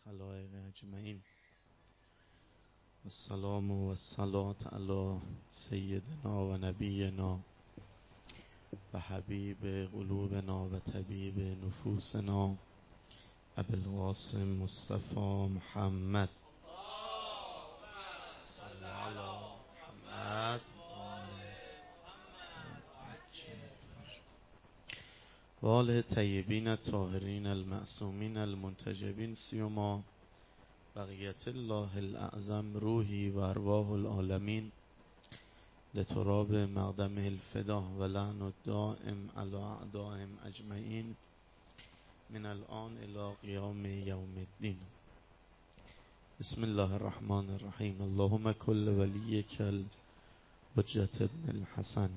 الخلائق اجمعین السلام و الصلاة علی سیدنا و نبینا و حبیب قلوبنا و طبیب نفوسنا ابوالقاسم مصطفی محمد صلی علی محمد و آله طیبین الطاهرین المعصومین المنتجبین سیما بقیت الله الاعظم روحی و ارواح العالمین لتراب مقدمه الفدا و لعن الدائم علی اعدائهم اجمعین من الان الی قیام یوم الدین. بسم الله الرحمن الرحیم. اللهم کل ولیک الحجة ابن الحسن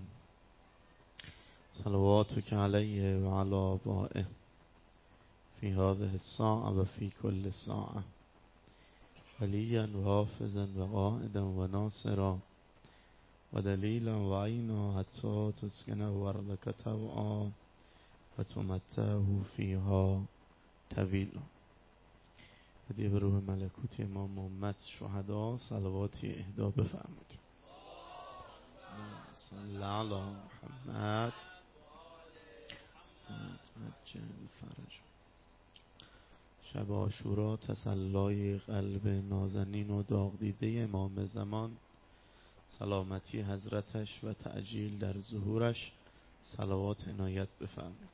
صلواتک علیه و علی آبائه فی هذه الساعة و فی کل ساعة ولیا و حافظا و قائدا و ناصرا و دلیلا و عینا حتی تسکنه ارضک طوعا و تمتعه فیها طویلا. هدیه به روح ملکوت امام محمد شهدا صلواتی اهدا بفرمایید. صلی علی محمد عجل فرج. شب عاشورا تسلای قلب نازنین و داغ دیده امام زمان، سلامتی حضرتش و تعجیل در ظهورش صلوات عنایت بفرمایید.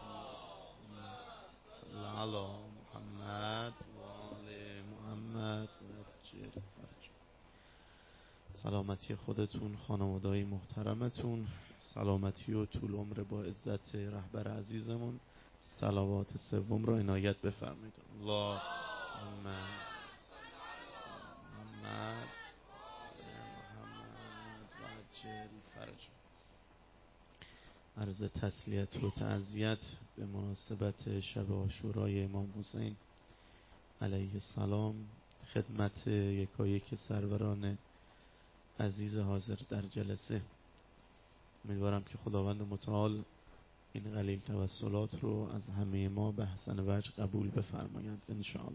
صلی علی محمد و آل محمد عجل فرج. سلامتی خودتون، خانواده‌های محترمتون، سلامتی و طول عمر با عزت رهبر عزیزمون، صلوات سوم را عنایت بفرمایید. اللهم محمد و عجل فرج. عرض تسلیت و تعزیت به مناسبت شب عاشورای امام حسین علیه السلام خدمت یکایک سروران عزیز حاضر در جلسه. امیدوارم که خداوند متعال این قلیل توسلات رو از همه ما به احسن وجه قبول بفرمایند انشاءالله.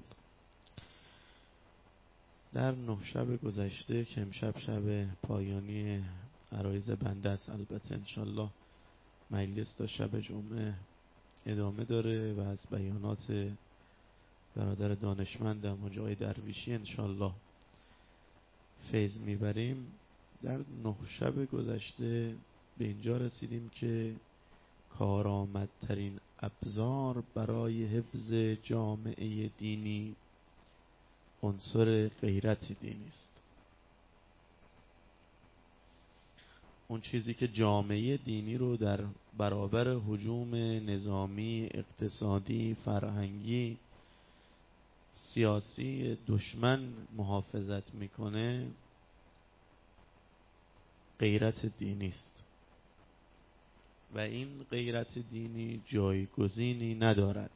در 9 شب گذشته که امشب شب پایانی عرایض بنده است، البته انشاءالله مجلس تا شب جمعه ادامه داره و از بیانات برادر دانشمند مجاهد درویشی انشاءالله فیض میبریم. در 9 شب گذشته به اینجا رسیدیم که کارآمدترین ابزار برای حفظ جامعه دینی عنصر غیرت دینی است. اون چیزی که جامعه دینی رو در برابر هجوم نظامی، اقتصادی، فرهنگی، سیاسی دشمن محافظت میکنه غیرت دینی است و این غیرت دینی جایگزینی ندارد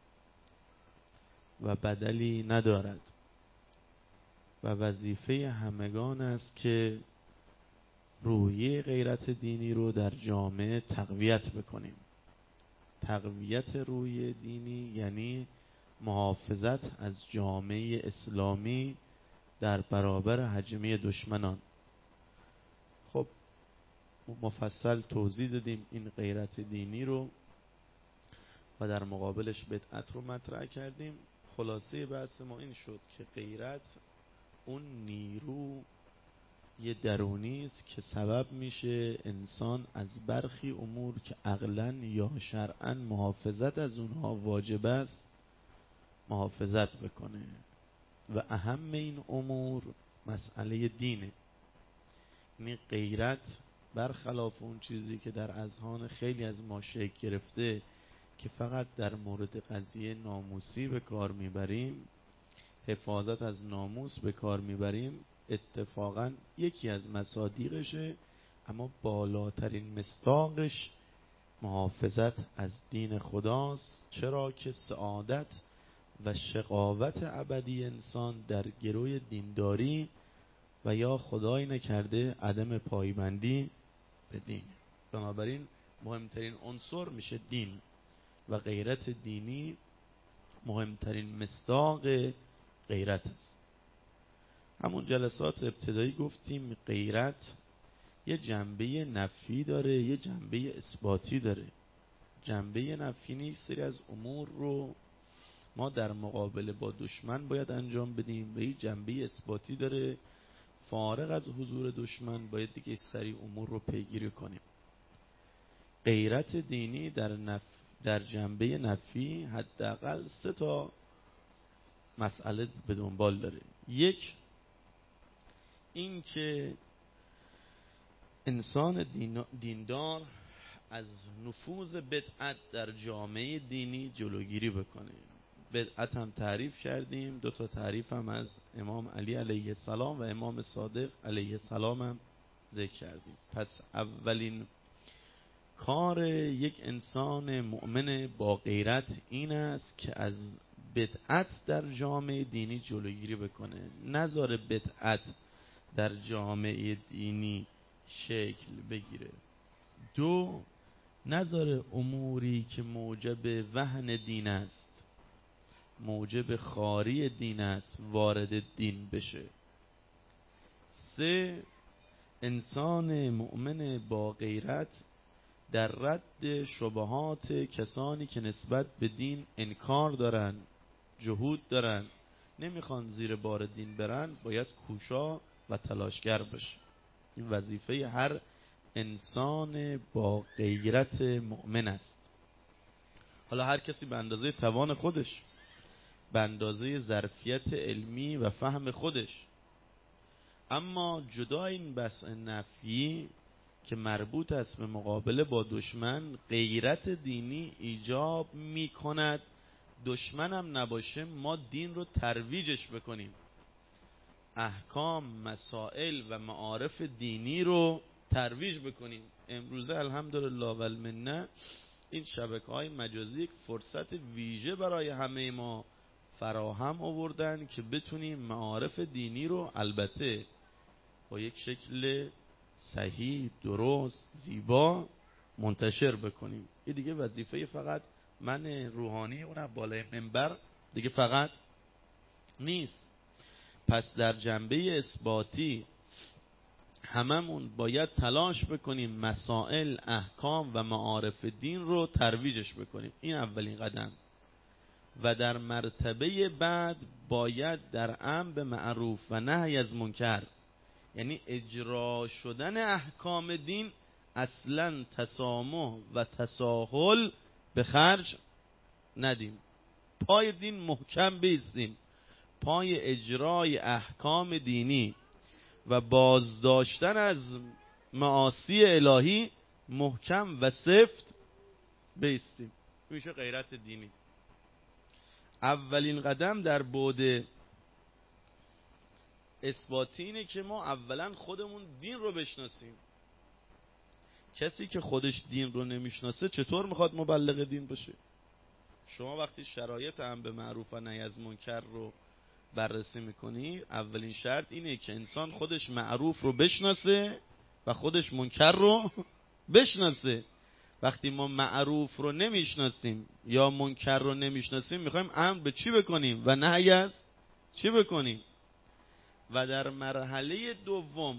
و بدلی ندارد و وظیفه همگان است که روحیه غیرت دینی رو در جامعه تقویت بکنیم. تقویت روحیه دینی یعنی محافظت از جامعه اسلامی در برابر هجمه دشمنان. خب مفصل توضیح دادیم این غیرت دینی رو و در مقابلش بدعت رو مطرح کردیم. خلاصه بحث ما این شد که غیرت اون نیرو یه درونی است که سبب میشه انسان از برخی امور که عقلاً یا شرعاً محافظت از اونها واجب است محافظت بکنه و اهم این امور مسئله دینه. یعنی غیرت برخلاف اون چیزی که در اذهان خیلی از ما شکل گرفته که فقط در مورد قضیه ناموسی به کار میبریم، حفاظت از ناموس به کار میبریم، اتفاقا یکی از مصادیقشه، اما بالاترین مصداقش محافظت از دین خداست. چرا که سعادت و شقاوت ابدی انسان در گروی دینداری و یا خدای نکرده عدم پایبندی به دین. بنابراین مهمترین عنصر میشه دین و غیرت دینی مهمترین مصداق غیرت است. همون جلسات ابتدایی گفتیم غیرت یه جنبه نفی داره، یه جنبه اثباتی داره. جنبه نفی نیست، سری از امور رو ما در مقابله با دشمن باید انجام بدیم، و یه جنبه اثباتی داره، فارغ از حضور دشمن باید دیگه سری امور رو پیگیری کنیم. غیرت دینی در جنبه نفی حداقل 3 مسئله به دنبال داره. یک، این که انسان دیندار از نفوذ بدعت در جامعه دینی جلوگیری بکنه. بدعت هم تعریف کردیم، 2 تعریف هم از امام علی علیه السلام و امام صادق علیه السلام هم ذکر کردیم. پس اولین کار یک انسان مؤمن با غیرت این است که از بدعت در جامعه دینی جلوگیری بکنه، نذاره بدعت در جامعه دینی شکل بگیره. 2، نذاره اموری که موجب وهن دین است، موجب خاری دین است، وارد دین بشه. 3، انسان مؤمن با غیرت در رد شبهات کسانی که نسبت به دین انکار دارن، جهود دارن، نمیخوان زیر بار دین برن، باید کوشا و تلاشگر باشه. این وظیفه هر انسان با غیرت مؤمن است. حالا هر کسی به اندازه توان خودش، به اندازه ظرفیت علمی و فهم خودش. اما جدا این بحث نفی که مربوط است به مقابله با دشمن، غیرت دینی ایجاب می کند دشمن هم نباشه ما دین رو ترویجش بکنیم، احکام، مسائل و معارف دینی رو ترویج بکنیم. امروزه الحمدلله و المنه این شبکه‌های مجازی یک فرصت ویژه برای همه ما فراهم آوردن که بتونیم معارف دینی رو البته با یک شکل صحیح، درست، زیبا منتشر بکنیم. این دیگه وظیفه فقط من روحانی اونم بالای منبر دیگه فقط نیست. پس در جنبه اثباتی هممون باید تلاش بکنیم مسائل، احکام و معارف دین رو ترویجش بکنیم. این اولین قدم. و در مرتبه بعد باید در امر به معروف و نهی از منکر، یعنی اجرا شدن احکام دین، اصلا تسامح و تساهل به خرج ندیم. پای دین محکم بیستیم، پای اجرای احکام دینی و بازداشتن از معاصی الهی محکم و سفت بیستیم. میشه غیرت دینی. اولین قدم در بعد اثباتی اینه که ما اولا خودمون دین رو بشناسیم. کسی که خودش دین رو نمیشناسه چطور میخواد مبلغ دین باشه؟ شما وقتی شرایط امر به معروف و نهی از منکر رو بررسی میکنی، اولین شرط اینه که انسان خودش معروف رو بشناسه و خودش منکر رو بشناسه. وقتی ما معروف رو نمیشناسیم یا منکر رو نمیشناسیم، میخوایم امر به چی بکنیم و نهی از چی بکنیم. و در مرحله دوم،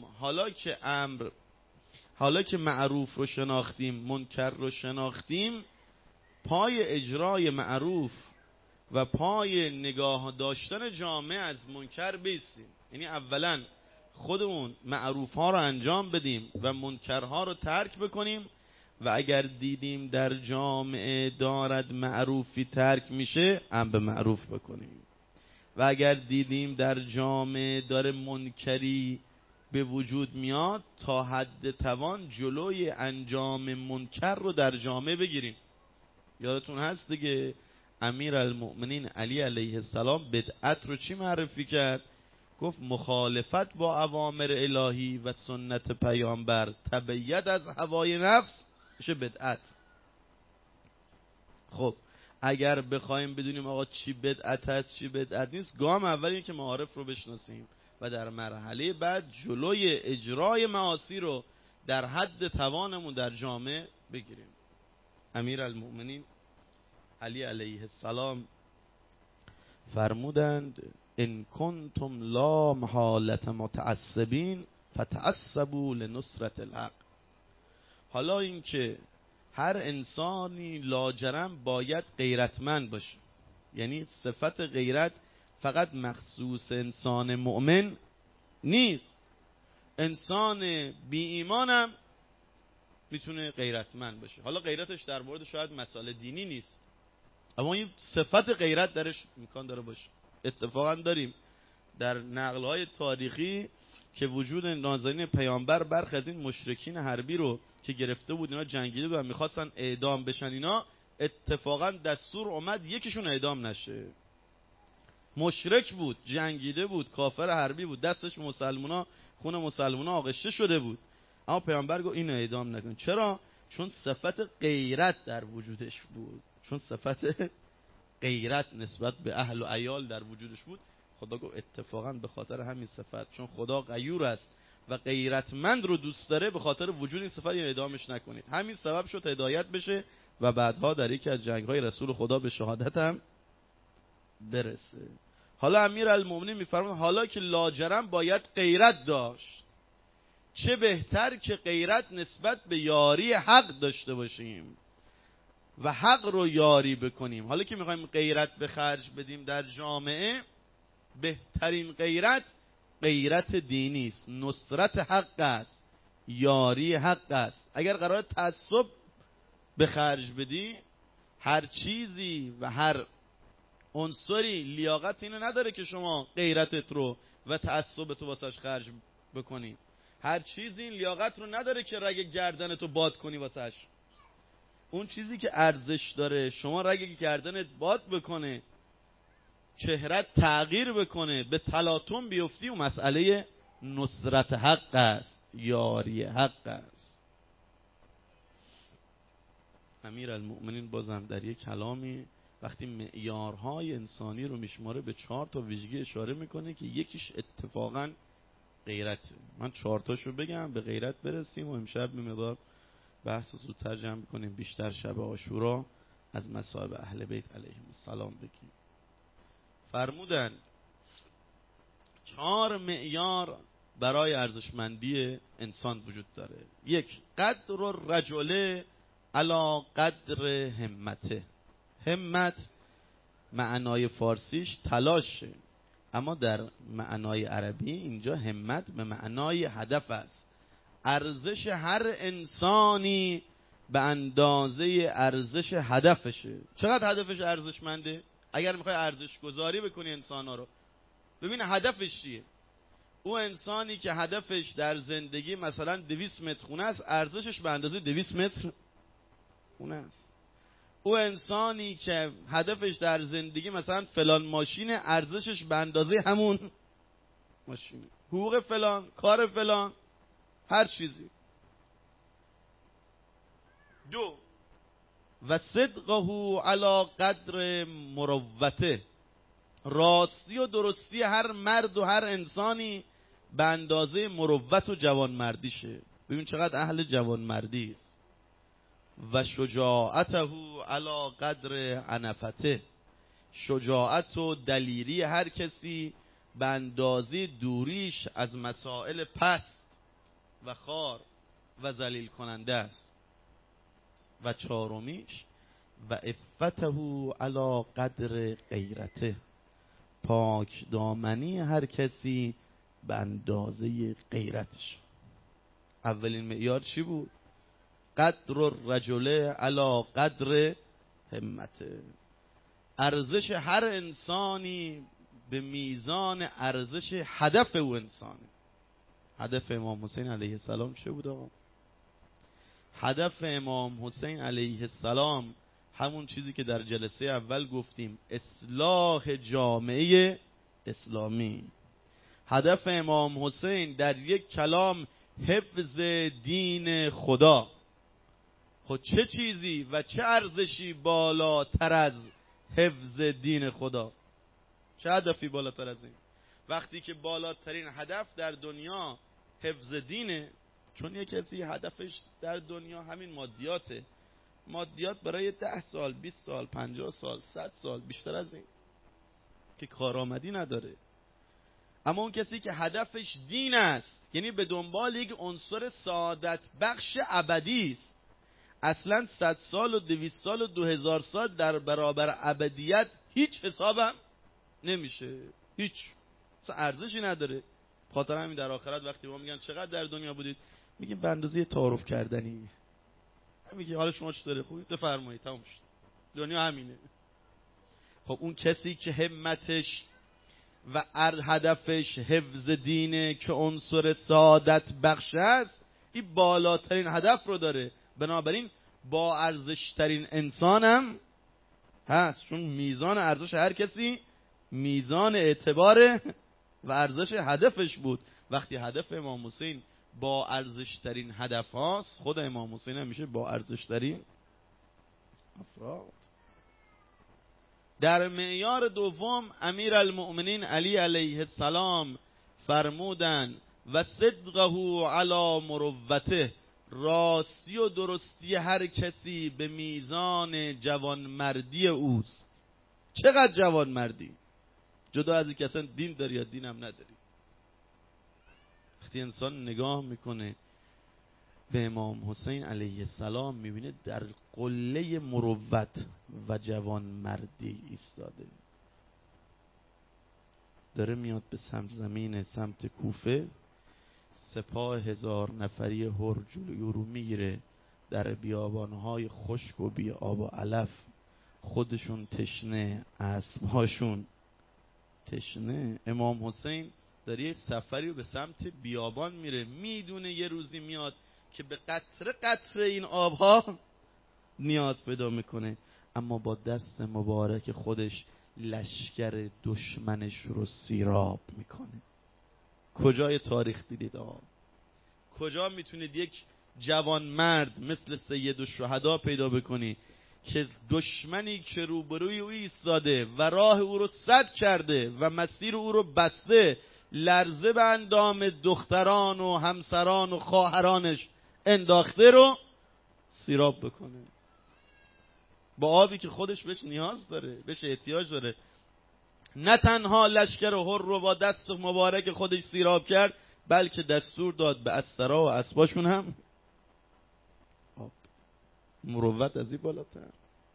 حالا که معروف رو شناختیم، منکر رو شناختیم، پای اجرای معروف و پای نگاه داشتن جامعه از منکر بیستیم. یعنی اولا خودمون معروف ها رو انجام بدیم و منکرها رو ترک بکنیم، و اگر دیدیم در جامعه دارد معروفی ترک میشه، امر به معروف بکنیم. و اگر دیدیم در جامعه داره منکری به وجود میاد، تا حد توان جلوی انجام منکر رو در جامعه بگیریم. یادتون هست دیگه امیرالمؤمنین علی علیه السلام بدعت رو چی معرفی کرد؟ گفت مخالفت با اوامر الهی و سنت پیامبر تبعیت از هوای نفس میشه بدعت. خب اگر بخوایم بدونیم آقا چی بدعت هست چی بدعت نیست، گام اول اینه که معارف رو بشناسیم و در مرحله بعد جلوی اجرای معاصی رو در حد توانمون در جامعه بگیریم. امیرالمؤمنین علی علیه السلام فرمودند ان کنتم لا محالة متعصبین فتعصبوا لنصرة الحق. حالا اینکه هر انسانی لاجرم باید غیرتمند باشه، یعنی صفت غیرت فقط مخصوص انسان مؤمن نیست، انسان بی ایمانم میتونه غیرتمند باشه. حالا غیرتش در مورد شاید مسائل دینی نیست، اما این صفت غیرت درش امکان داره باشه. اتفاقا داریم در نقل‌های تاریخی که وجود نازنین پیامبر برخی از این مشرکین حربی رو که گرفته بود، اینا جنگیده بودن میخواستن اعدام بشن، اینا اتفاقا دستور اومد یکیشون اعدام نشه. مشرک بود، جنگیده بود، کافر حربی بود، دستش مسلمونا، خون مسلمونا آغشته شده بود، اما پیامبر گفت اینو اعدام نکن. چرا؟ چون صفت غیرت در وجودش بود، چون صفت غیرت نسبت به اهل و عیال در وجودش بود. خدا گفت اتفاقا به خاطر همین صفت، چون خدا غیور است و غیرتمند رو دوست داره، به خاطر وجود این صفت اعدامش نکنید. همین سبب شد هدایت بشه و بعدها در یکی از جنگ‌های رسول خدا به شهادت هم برسه. حالا امیرالمومنین میفرماید حالا که لاجرم باید غیرت داشت، چه بهتر که غیرت نسبت به یاری حق داشته باشیم و حق رو یاری بکنیم. حالا که میخوایم غیرت به خرج بدیم در جامعه، بهترین غیرت غیرت دینی است، نصرت حق است، یاری حق است. اگر قرار تعصب به خرج بدی، هر چیزی و هر عنصری لیاقت اینو نداره که شما غیرتت رو و تعصبت رو واسش خرج بکنی. هر چیزی این لیاقت رو نداره که رگ گردنت رو باد کنی واسش. اون چیزی که ارزش داره شما رگ گردنت باد بکنه، چهرت تغییر بکنه، به تلاطم بیفتی، و مسئله نصرت حق است، یاری حق است. امیرالمؤمنین بازم در یک کلامی وقتی معیارهای انسانی رو میشماره به 4 تا ویژگی اشاره میکنه که یکیش اتفاقا غیرته. من 4 تاشو بگم به غیرت برسیم و امشب به مقدار بحث زودتر جمع کنیم، بیشتر شب عاشورا از مصائب اهل بیت علیهم السلام بگیم. فرمودن 4 معیار برای ارزشمندی انسان وجود داره. 1 قدر الرجل علی قدر همته. همت معنای فارسیش تلاشه، اما در معنای عربی اینجا همت به معنای هدف است. ارزش هر انسانی به اندازه ارزش هدفشه. چقدر هدفش ارزشمنده؟ اگر میخوای ارزش گذاری بکنی انسان‌ها رو، ببین هدفش چیه. او انسانی که هدفش در زندگی مثلا 200 متر خونه است، ارزشش به اندازه 200 متر خونه است. او انسانی که هدفش در زندگی مثلا فلان ماشین، ارزشش به اندازه همون ماشینه. حقوق فلان، کار فلان، هر چیزی. 2 و صدقه علی قدر مروته. راستی و درستی هر مرد و هر انسانی به اندازه مروت و جوانمردیشه. ببین چقدر اهل جوانمردی است. و شجاعته علی قدر عنفته. شجاعت و دلیری هر کسی به اندازه دوریش از مسائل پست و خار و ذلیل کننده است. و 4 و عفته علی قدر غیرته. پاک دامنی هر کسی به اندازه غیرتش. اولین معیار چی بود؟ قدر الرجل علی قدر همته. ارزش هر انسانی به میزان ارزش هدف او انسانه. هدف امام حسین علیه السلام چه بود آقا؟ هدف امام حسین علیه السلام همون چیزی که در جلسه اول گفتیم، اصلاح جامعه اسلامی. هدف امام حسین در یک کلام حفظ دین خدا. خود چه چیزی و چه ارزشی بالاتر از حفظ دین خدا؟ چه هدفی بالاتر از این؟ وقتی که بالاترین هدف در دنیا حفظ دینه، چون یک کسی هدفش در دنیا همین مادیاته، مادیات برای 10 سال، 20 سال، 50 سال، 100 سال، بیشتر از این. که کارآمدی نداره. اما اون کسی که هدفش دین است، یعنی به دنبال یک عنصر سعادت بخش ابدی است، اصلا 100 سال و 200 سال و 2000 سال در برابر ابدیت هیچ حسابم نمیشه، هیچ اصلا ارزشی نداره. خاطر همین در آخرت وقتی ما میگن چقدر در دنیا بودید، میگیم به اندازه تعارف کردنی. میگه حالا شما چطوره، خوبی، بفرمایید، تموم شد، دنیا همینه. خب اون کسی که همتش و هدفش حفظ دینه که عنصر سعادت بخش است، این بالاترین هدف رو داره، بنابراین با ارزشترین انسانم هست، چون میزان ارزش هر کسی میزان اعتبار و ارزش هدفش بود. وقتی هدف امام حسین با ارزشترین هدف هاست، خود امام حسین هم میشه با ارزشترین افراد. در معیار دوم امیرالمؤمنین علی علیه السلام فرمودن و صدقه علی مروته، راستی و درستی هر کسی به میزان جوانمردی اوست. چقدر جوانمردی؟ جدا از اینکه اصلا دین داری یا دین هم نداری. وقتی انسان نگاه میکنه به امام حسین علیه السلام، میبینه در قله مروت و جوانمردی ایستاده، داره میاد به سمت زمین سمت کوفه، سپاه 1000 نفری هر جلوی رو میگیره، در بیابانهای خشک و بی آب و علف، خودشون تشنه، اسبهاشون تشنه. امام حسین داره یه سفری به سمت بیابان میره، میدونه یه روزی میاد که به قطره قطره این آبها نیاز پیدا میکنه، اما با دست مبارک خودش لشکر دشمنش رو سیراب میکنه. کجای تاریخ دیدید آقا؟ کجا میتونید یک جوان مرد مثل سید الشهدا پیدا بکنی که دشمنی که روبروی او ایستاده و راه او رو سد کرده و مسیر او رو بسته، لرزه به اندام دختران و همسران و خواهرانش انداخته، رو سیراب بکنه با آبی که خودش بهش نیاز داره، بهش احتیاج داره. نه تنها لشکر هر رو با دست مبارک خودش سیراب کرد، بلکه دستور داد به استرا و اسباشون هم آب. مروت از این بالاتر،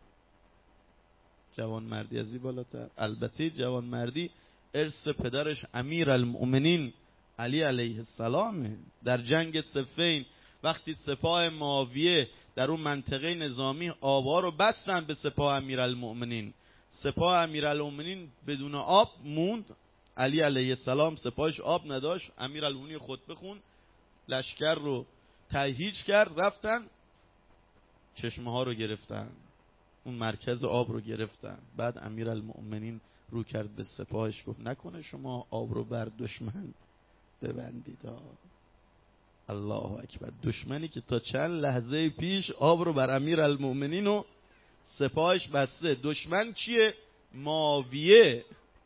جوانمردی از این بالاتر. البته جوانمردی ارث پدرش امیرالمؤمنین علی علیه السلامه. در جنگ صفین وقتی سپاه معاویه در اون منطقه نظامی آبا رو بستن به سپاه امیرالمؤمنین، سپاه امیرالمؤمنین بدون آب موند، علی علیه السلام سپاهش آب نداشت، امیرالمؤمنین خطبه خوند، لشکر رو تهییج کرد، رفتن چشمه ها رو گرفتن، اون مرکز آب رو گرفتن. بعد امیرالمؤمنین رو کرد به سپاهش، گفت نکنه شما آب رو بر دشمن ببندید. الله اکبر. دشمنی که تا چند لحظه پیش آب رو بر امیرالمؤمنین و سپاهش بسته. دشمن چیه؟ معاویه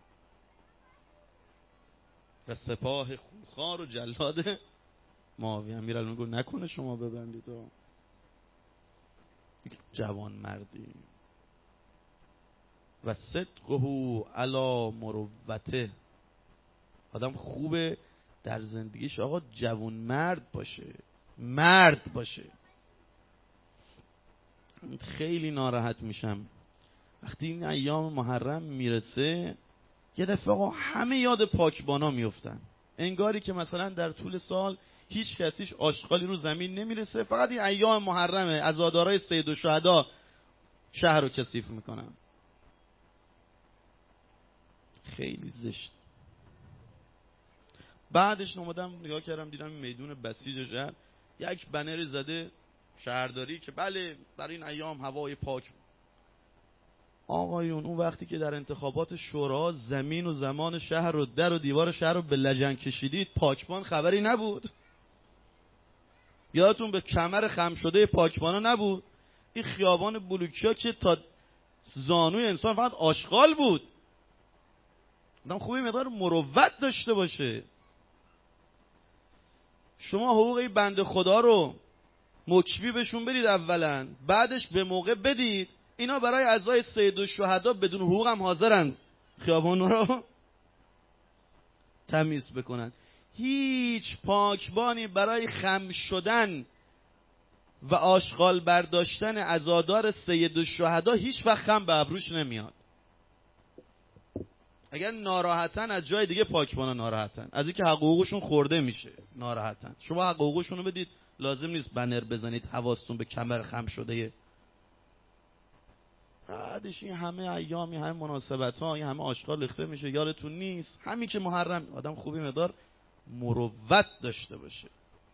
و سپاه خونخوار و جلاد معاویه. امیرالمؤمنین گفت نکنه شما ببندید. جوان مردی و صدقه علی مروته. آدم خوبه در زندگیش آقا جوان مرد باشه، مرد باشه. خیلی ناراحت میشم وقتی این ایام محرم میرسه، یه دفعه آقا همه یاد پاکبانا میفتن، انگاری که مثلا در طول سال هیچ کسیش آشغالی رو زمین نمیرسه، فقط این ایام محرمه عزادارای سید الشهدا شهر رو کثیف میکنن. خیلی زشت. بعدش اومدم نگاه کردم دیدم این میدون بسیج شهر یک بنر زده شهرداری که بله برای این ایام هوای پاک. آقایون اون وقتی که در انتخابات شورا زمین و زمان شهر رو، در و دیوار شهر رو به لجن کشیدید، پاکبان خبری نبود؟ یادتون به کمر خم شده پاکبانا نبود؟ این خیابان بلوکیا که تا زانوی انسان فقط آشغال بود. آدم خوبی مقدار مروت داشته باشه. شما حقوق این بنده خدا رو مکفی بهشون بدید اولا، بعدش به موقع بدید. اینا برای اعضای سید الشهدا بدون حقوق هم حاضرند خیابان رو تمیز بکنن. هیچ پاکبانی برای خم شدن و آشغال برداشتن عزادار سید الشهدا هیچ وقت خم به ابروش نمیاد. اگر ناراحتن از جای دیگه پاکبانا ناراحتن، از اینکه حقوقشون خورده میشه ناراحتن. شما حقوقشون رو بدید، لازم نیست بنر بزنید حواستون به کمر خم شده. بعدش این همه ایامی، همه مناسبت ها، این همه آشغال ریخته میشه، یارتون نیست. همین که محرم، آدم خوبی مقدار مروت داشته باشه،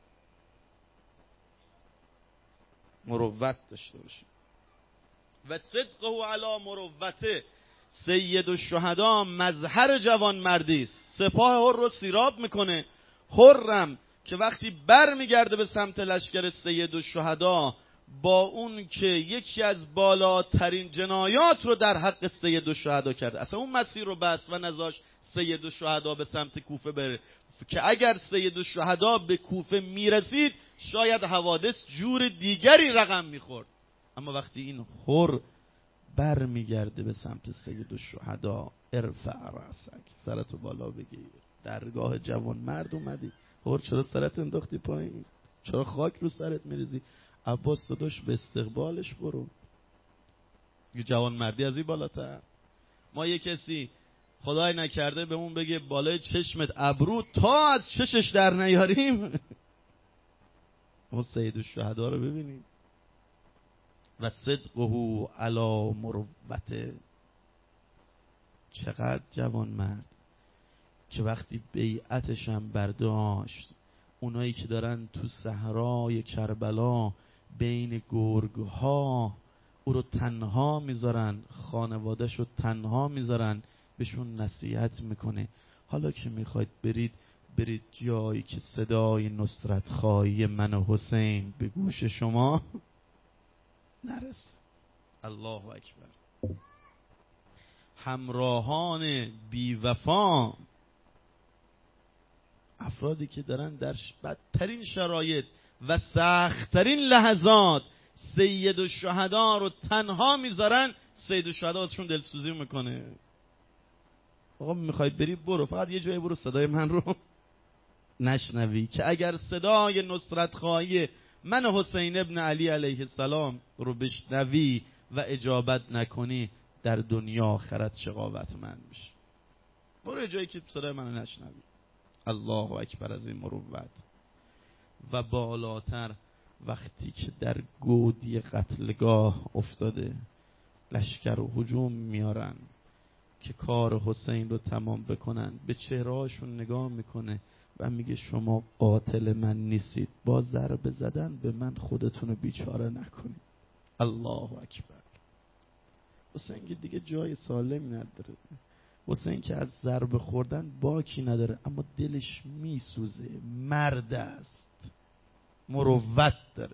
مروت داشته باشه. و صدقه علی مروته. سید الشهدا مظهر جوان مردی است. سپاه حر رو سیراب میکنه. حرم که وقتی بر میگرده به سمت لشکر سید الشهدا، با اون که یکی از بالاترین جنایات رو در حق سید الشهدا کرده، اصلا اون مسیر رو بست و نذاش سید الشهدا به سمت کوفه بره، که اگر سید الشهدا به کوفه میرسید شاید حوادث جور دیگری رقم میخورد. اما وقتی این حر بر میگرده به سمت سید الشهدا، ارفع رأسک، سرتو بالا بگیر، درگاه جوان مرد اومدی. حر چرا سرت انداختی پایین؟ چرا خاک رو سرت میریزی؟ عباس داداش به استقبالش برو. یه جوان مردی از این بالاتر. ما یه کسی خدای نکرده بهمون بگه بالای چشمت ابرو تا از چشش در نیاریم. ما سید الشهدا رو ببینیم. و صدقه علی مروته. چقدر جوان مرد که وقتی بیعتش هم برداشت، اونایی که دارن تو صحرای کربلا بین گرگها او رو تنها میذارن، خانوادهش رو تنها میذارن، بهشون نصیحت میکنه حالا که میخواید برید جایی که صدای نصرت خواهی من و حسین به گوش شما نرس. الله اکبر. همراهان بیوفا، افرادی که دارن در بدترین شرایط و سختترین لحظات سید الشهدا رو تنها میذارن، سید الشهدا ازشون دلسوزی میکنه. آقا میخواید بری برو، فقط یه جایی برو صدای من رو نشنوی، که اگر صدای نصرت خواهی من حسین ابن علی علیه السلام رو بشنوی و اجابت نکنی، در دنیا آخرت شقاوتمند میشی. برو جایی که صدای منو نشنوی. الله اکبر از این مروت. و بالاتر وقتی که در گودی قتلگاه افتاده، لشکر و هجوم میارن که کار حسین رو تمام بکنن، به چهرهاشون نگاه میکنه و میگه شما قاتل من نیستید، با ضربه زدن به من خودتون رو بیچاره نکنید. الله اکبر. حسین که دیگه جای سالمی نداره. حسین که از ضربه خوردن باکی نداره، اما دلش میسوزه، مرد است، مروت داره.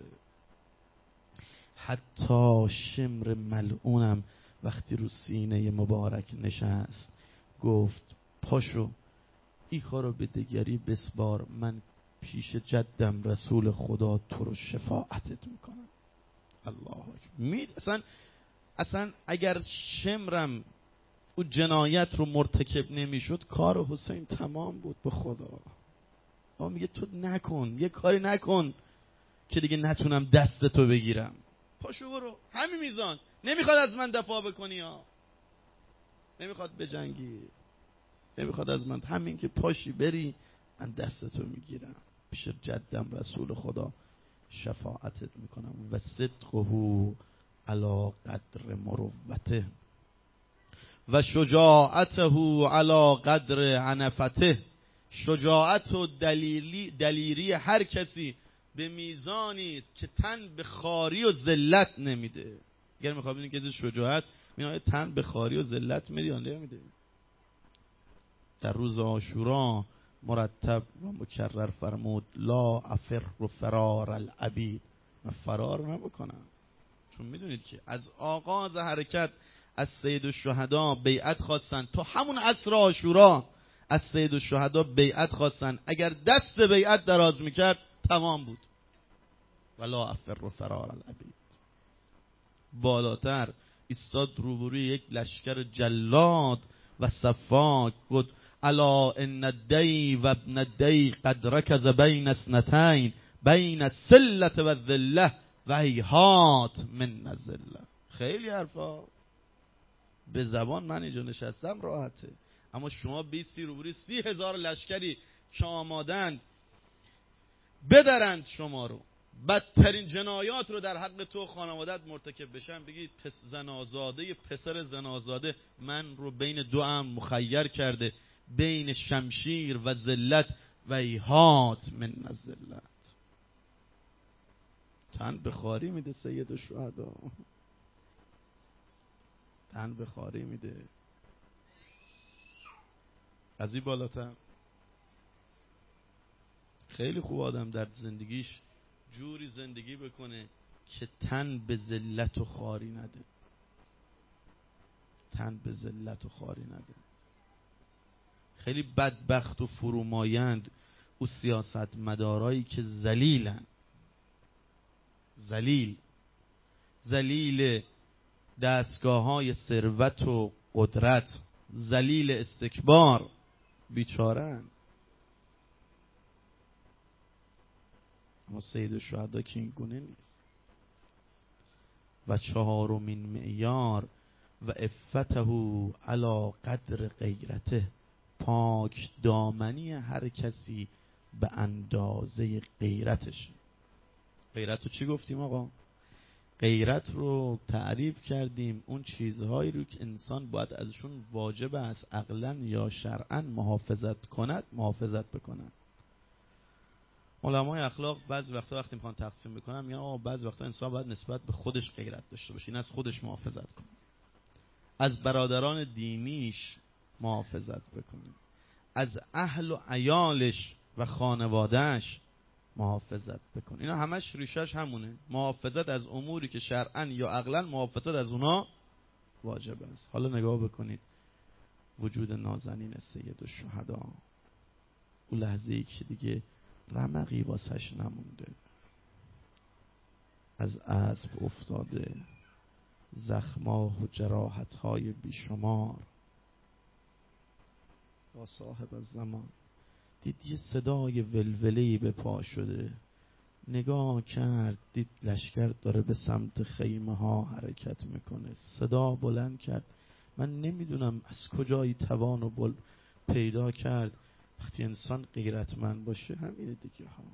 حتی شمر ملعونم وقتی رو سینه مبارک نشست گفت پاشو این کارو به دگری بسپار، من پیش جدم رسول خدا تو رو شفاعتت میکنم. الله اکبر. اصلا اگر شمرم او جنایت رو مرتکب نمیشد، کار حسین تمام بود به خدا. اما میگه تو نکن، یه کاری نکن که دیگه نتونم دست تو بگیرم. پاشو برو، همین میزان. نمیخواد از من دفاع بکنی ها، نمیخواد بجنگی، نمیخواد از من، همین که پاشی بری من دستتو میگیرم، پیش جدم رسول خدا شفاعتت میکنم. و صدقه علی قدر مروته و شجاعته علی قدر عنفته. شجاعت و دلیری هر کسی به میزانی است که تن به خاری و ذلت نمیده. اگر میخواد ببینید که شجاعت میاد تن به خاری و ذلت میده یا نمیده. در روز عاشورا مرتب و مکرر فرمود لا افر فرار العبید، من فرار نمیکنم. چون میدونید که از آغاز حرکت از سید الشهدا بیعت خواستن، تا همون عصر عاشورا از سید الشهدا بیعت خواستن، اگر دست بیعت دراز میکرد تمام بود. ولا افر فرار العبید. بالاتر ایستاد روبروی یک لشکر جلاد و صفاک گفت الا ان الدی و ابن الدی قد رکز بین اثنتین بین السلة و الذله و هیهات من الذله. خیلی حرفا به زبان من اینجا نشستم راحته، اما شما بیستی روبروی 30,000 لشکری که آمادند بدرند شما رو، بدترین جنایات رو در حق تو خانوادت مرتکب بشن، بگید زنازاده پسر زنازاده من رو بین دو امر مخیر کرده، بین شمشیر و ذلت و ایهات من الذلت. تن بخاری میده سید الشهدا، تن بخاری میده. از این بالاتر خیلی خوب آدم در زندگیش جوری زندگی بکنه که تن به ذلت و خواری نده، تن به ذلت و خواری نده. خیلی بدبخت و فرومایند او سیاست مدارایی که ذلیلن، ذلیل دستگاه های ثروت و قدرت، ذلیل استکبار، بیچارن. اما سید الشهدا که این گونه نیست. و چهارمین معیار و عفته علی قدر غیرته، پاک دامنی هر کسی به اندازه غیرتش. غیرت رو چی گفتیم آقا؟ غیرت رو تعریف کردیم اون چیزهایی رو که انسان باید ازشون واجب است عقلاً یا شرعاً محافظت کند، محافظت بکنن. علمای اخلاق بعضی وقتا وقتی میخوان تقسیم بکنن میگن آقا بعضی وقتا انسان باید نسبت به خودش غیرت داشته باشه، این از خودش محافظت کنه، از برادران دینیش محافظت بکنه، از اهل و عیالش و خانوادهش محافظت بکنه. اینا همش ریشش همونه، محافظت از اموری که شرعاً یا عقلاً محافظت از اونا واجب است. حالا نگاه بکنید وجود نازنین سید الشهدا، اون لحظه‌ای که دیگه رمقی واسش نمونده، از اسب افتاده، زخما و جراحت‌های بیشمار، با صاحب الزمان دید یه صدای ولوله‌ای به پا شده، نگاه کرد دید لشکر داره به سمت خیمه ها حرکت میکنه، صدا بلند کرد. من نمیدونم از کجایی توان و پیدا کرد. وقتی انسان غیرتمند باشه همینه دیگه ها.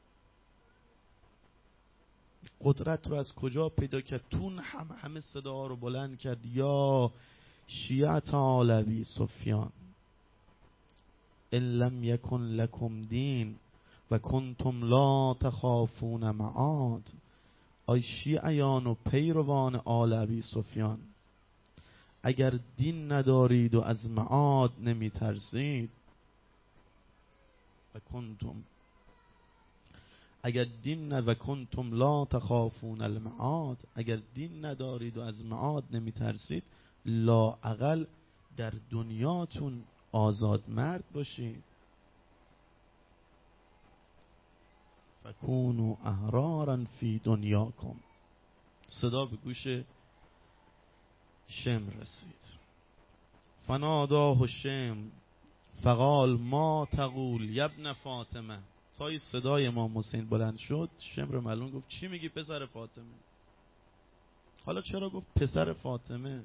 قدرت رو از کجا پیدا کرد؟ تون همه صدا رو بلند کرد، یا شیعت آل ابی سفیان ان لم یکن لکم دین و کنتم لا تخافون معاد. آی شیعیان و پیروان آل ابی سفیان، اگر دین ندارید و از معاد نمی ترسید، و کنتم اگر دین و کنتم لا تخافون المعاد، اگر دین ندارید و از معاد نمی ترسید، لا اقل در دنیاتون آزاد مرد باشید. فکونوا احرارا فی دنیاکم. صدا به گوش شمر رسید. فناداه شمر فقال ما تقول یا ابن فاطمه. تا این صدای امام حسین بلند شد، شمر ملعون گفت چی میگی پسر فاطمه؟ حالا چرا گفت پسر فاطمه؟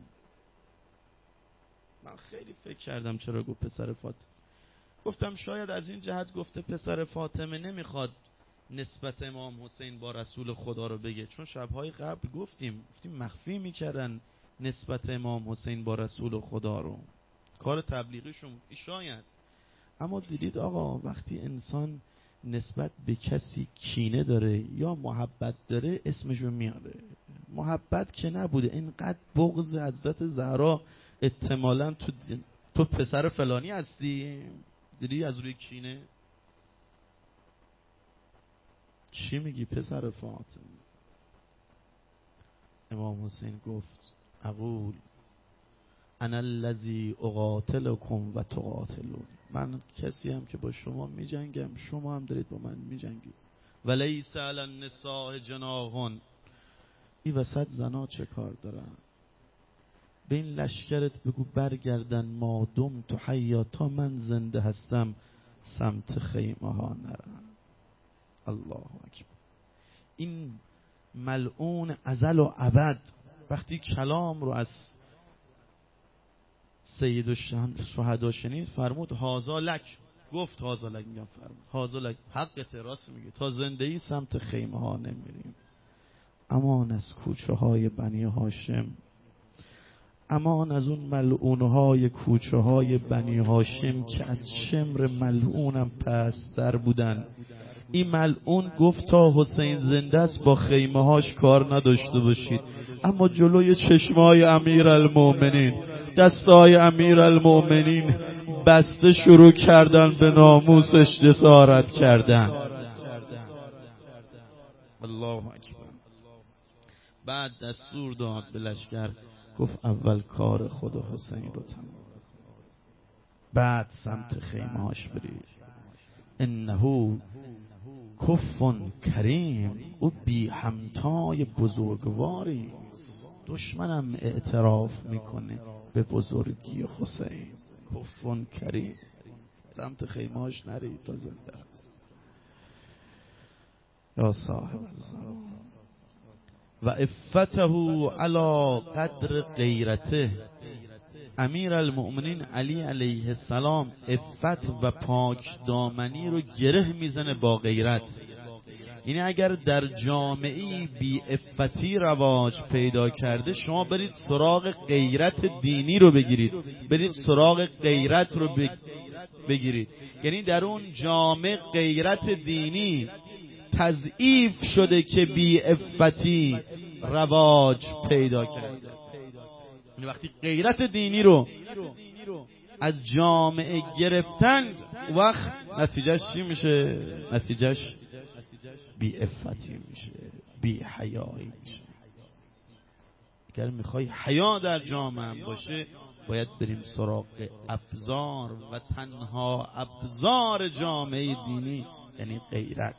من خیلی فکر کردم چرا گفت پسر فاطمه. گفتم شاید از این جهت گفته پسر فاطمه نمیخواد نسبت امام حسین با رسول خدا رو بگه، چون شبهای قبل گفتیم مخفی میکردن نسبت امام حسین با رسول خدا رو، کار تبلیغیشون شاید. اما دیدید آقا وقتی انسان نسبت به کسی کینه داره یا محبت داره اسمشو میاره. محبت که نبوده، اینقدر بغض حضرت زهرا احتمالاً تو پسر فلانی هستی، دیدی از روی کینه. چی میگی پسر فاطمه؟ امام حسین گفت اقول انا الذی اقاتلکم و تقاتلون. من کسی هم که با شما میجنگم، شما هم دارید با من میجنگید. ولیس علی النساء جناح. این وسط زنا چه کار دارن؟ به این لشکرت بگو برگردن ما دم تو حیا، تا من زنده هستم سمت خیمه ها نرم. الله اکبر. این ملعون ازل و ابد وقتی کلام رو از سید الشهدا شنید فرمود هازا لک، گفت هازا لک، میگم فرمود هازا لک، حقت، راست میگه، تا زنده ای سمت خیمه ها نمیریم. امان از کوچه های بنی هاشم، امان از اون ملعونهای کوچه های بنی هاشم که از شمر ملعونم پست‌تر بودن. این ملعون گفت تا حسین زنده است با خیمه هاش کار نداشته باشید، اما جلوی چشمای امیرالمومنین دستای امیرالمومنین بسته شروع کردن به ناموسش جسارت کردن. الله اکبر. بعد دستور داد به لشکر، گفت اول کار خود حسین رو تمام، بعد سمت خیمه هاش برید. انه کفن کریم، او بی همتای بزرگواری، دشمنم اعتراف میکنه به بزرگی حسین. کفن کریم، سمت خیمه هاش نرید تا زنده است. یا صاحب الزمان و افته علی قدر غیرته. امیرالمؤمنین علی علیه السلام افت و پاک دامنی رو گره میزنه با غیرت. یعنی اگر در جامعه‌ای بی افتی رواج پیدا کرده، شما برید سراغ غیرت دینی رو بگیرید، برید سراغ غیرت رو بگیرید. یعنی در اون جامعه غیرت دینی تضعیف شده که بی افتی رواج پیدا کرده. یعنی وقتی غیرت دینی رو از جامعه گرفتن، وقت نتیجهش چی میشه؟ نتیجهش بی افتی میشه، بی حیایی میشه. اگر میخوای حیا در جامعه باشه، باید بریم سراغ ابزار، و تنها ابزار جامعه دینی یعنی غیرت.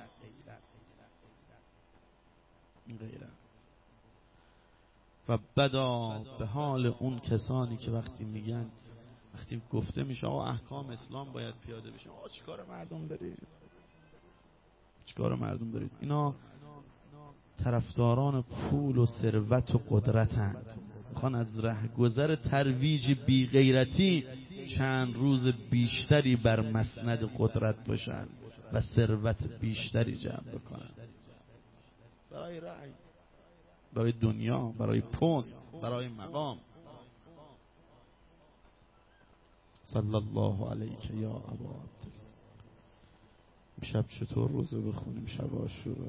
و بدا به حال اون کسانی که وقتی میگن، وقتی گفته میشه آقا احکام اسلام باید پیاده بشه، آقا چیکار مردم دارید؟ چیکار مردم دارید؟ اینا طرفداران پول و ثروت و قدرتند، میخوان از رهگذر ترویج بی غیرتی چند روز بیشتری بر مسند قدرت باشن و ثروت بیشتری جمع بکنن، برای رأی، برای دنیا، برای پست، برای مقام. صلی الله علیک یا ابا عبدالله. امشب چطور روزه بخونیم؟ شب عاشورا.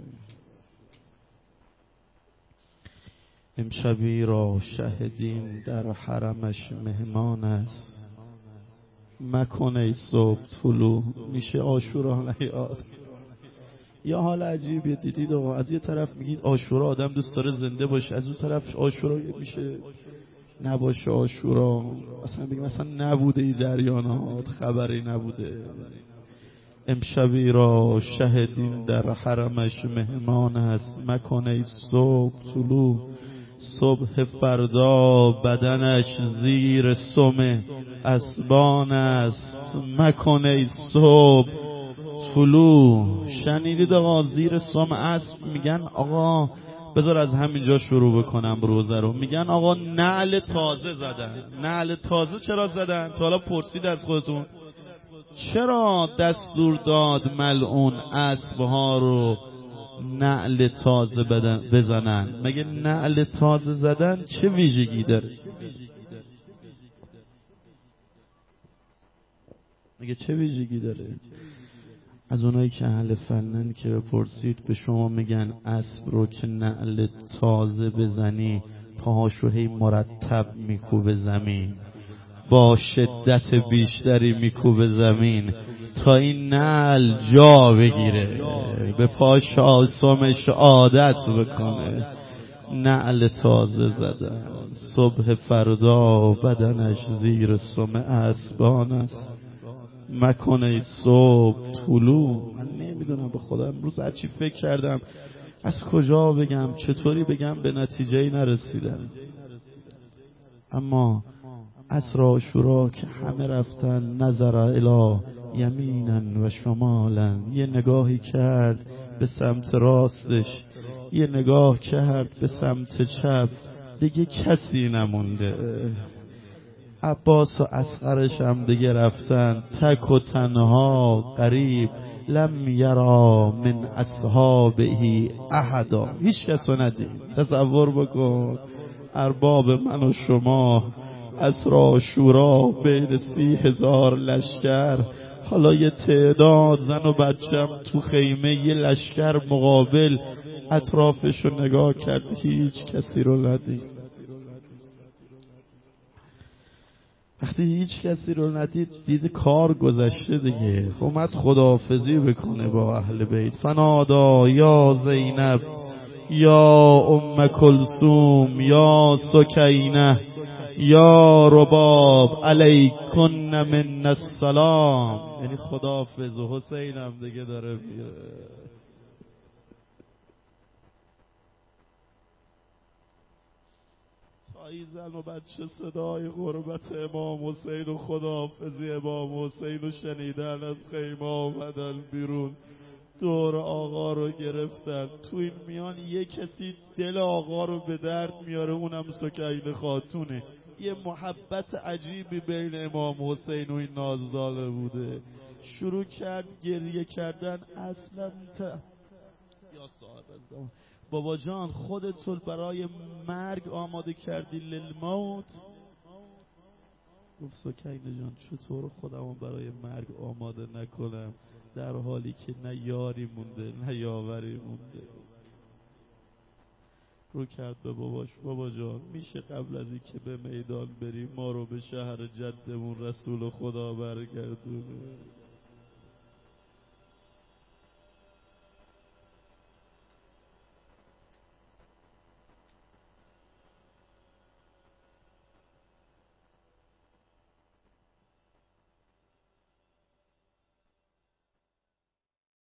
امشبی را شهدیم در حرمش مهمان است، مکن ای صبح طلوع. میشه عاشورا نیاد؟ یا حال عجیبیه دیدید آقا، از یه طرف میگید عاشورا آدم دوست داره زنده باشه، از اون طرف عاشورا میشه نباشه عاشورا، اصلا بگیم مثلا نبوده این جریانات، خبری نبوده. امشبی را شهدیم در حرمش مهمان است، مکن ای صبح طلوع. صبح فردا بدنش زیر سم اسبان است، مکن ای صبح طلوع. شنیدید آقا زیر سم اسب میگن آقا، بذار از همینجا شروع بکنم روزه رو. میگن آقا نعل تازه زدن. نعل تازه چرا زدن؟ تا حالا پرسید از خودتون چرا دستور داد ملعون اسبها رو نعل تازه بزنن؟ مگه نعل تازه زدن چه ویژگی داره؟ مگه چه ویژگی داره؟ از اونایی که اهل فنن که بپرسید به شما میگن اسب رو که نعل تازه بزنی پاهاشو هی مرتب میکوبه زمین، با شدت بیشتری میکوبه زمین تا این نعل جا بگیره، به پاش آسمش عادت بکنه. نعل تازه زدن. صبح فردا بدنش زیر سم اسبان است، مکن ای صبح طلوع. من نمیدونم به خدا امروز هرچی فکر کردم از کجا بگم، چطوری بگم، به نتیجه‌ای نرسیدم. اما عصر عاشورا که همه رفتن، نظر الی یمینا و شمالا، یه نگاهی کرد به سمت راستش، یه نگاه کرد به سمت چپ، دیگه کسی نمونده. عباس و اصغرش هم دیگه رفتن، تک و تنها قریب، لم یرا من اصحابه احدا، هیچ کس رو ندید. تصور بکن ارباب من و شما، عصر عاشورا بین 30,000 لشکر، حالا یه تعداد زن و بچم تو خیمه، یه لشکر مقابل، اطرافشو نگاه کرد، هیچ کسی رو ندید. وقتی هیچ کسی رو ندید، دید کار گذشته دیگه، اومد خداحافظی بکنه با اهل بیت. فنادا یا زینب یا ام کلثوم یا سکینه یا رباب علیکن من السلام، یعنی خداحافظ. و حسین هم دیگه داره میره. ای زن و بچه صدای غربت امام حسین و خداحافظی امام حسین رو شنیدن، از خیمه آمدن بیرون، دور آقا رو گرفتن. تو این میان یه کسی دل آقا رو به درد میاره، اونم سکینه خاتونه. یه محبت عجیبی بین امام حسین و این نازداله بوده. شروع کرد گریه کردن. اصلا یا صاحب الزمان، بابا جان خودتو برای مرگ آماده کردی للموت؟ گفت سکینه جان چطور خودمو برای مرگ آماده نکنم، در حالی که نه یاری مونده نه یاوری مونده. رو کرد به باباش، بابا جان میشه قبل از این که به میدان بریم ما رو به شهر جدمون رسول خدا برگردونه؟